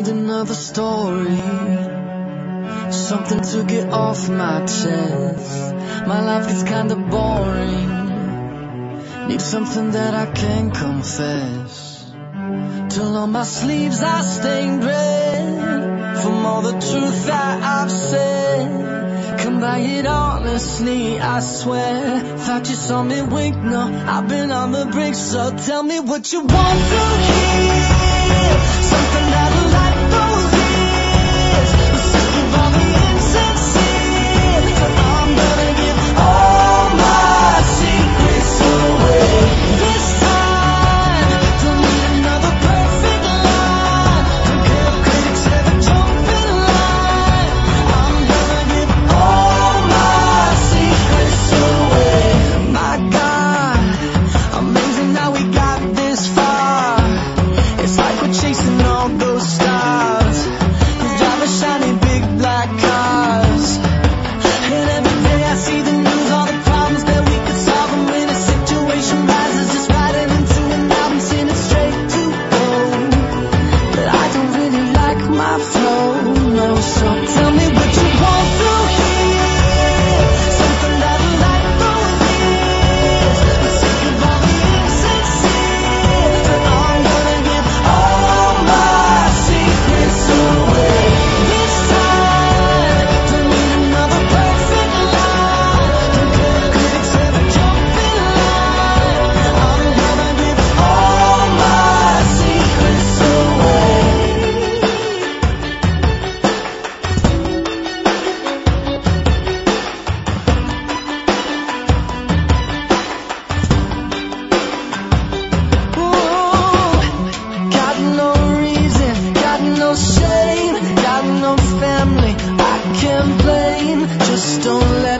need another story, something to get off my chest. My life gets kinda boring, need something that I can confess. Till on my sleeves I stained red from all the truth that I've said. Come by it honestly, I swear. Thought you saw me wink, no, I've been on the brink. So tell me what you want to hear, something that'll light those years. I'm sick of all the insincere, so I'm gonna give all my secrets away. This time, don't need another perfect line. Don't care if critics ever jump in line. I'm gonna give all my secrets away. My God, amazing how we got this far. It's like we're chasing all those stars who drive a shiny big black cars. And every day I see the news, all the problems that we could solve. And when a situation rises, just writing into an album, send it straight to gold. But I don't really like my flow, no. So tell me what you want to hear, something that'll light those years. I'm sick of all the insincere, but I'm gonna give all my secrets away. This time, don't need another perfect line. Don't care if critics ever jump in line. I'm gonna give all my secrets away. Got no reason, got no shame, got no family I can blame. Just don't let